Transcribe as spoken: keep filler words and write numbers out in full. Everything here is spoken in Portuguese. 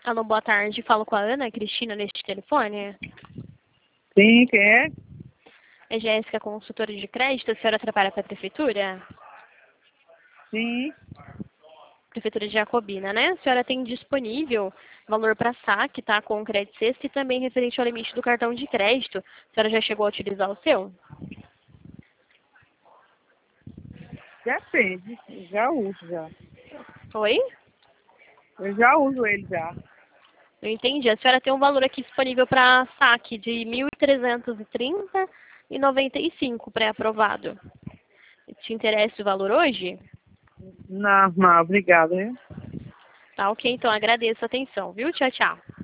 Alô, boa tarde. Falo com a Ana Cristina neste telefone. Sim, quem é? É Jéssica, consultora de crédito. A senhora trabalha para a prefeitura? Sim. Prefeitura de Jacobina, né? A senhora tem disponível valor para saque, tá? Com crédito sexta e também referente ao limite do cartão de crédito. A senhora já chegou a utilizar o seu? Depende. Eu já uso já. Oi? Eu já uso ele já. Não entendi. A senhora tem um valor aqui disponível para saque de mil trezentos e trinta reais e noventa e cinco pré-aprovado. Te interessa o valor hoje? Não, não, obrigada, hein? Tá ok, então agradeço a atenção, viu? Tchau, tchau.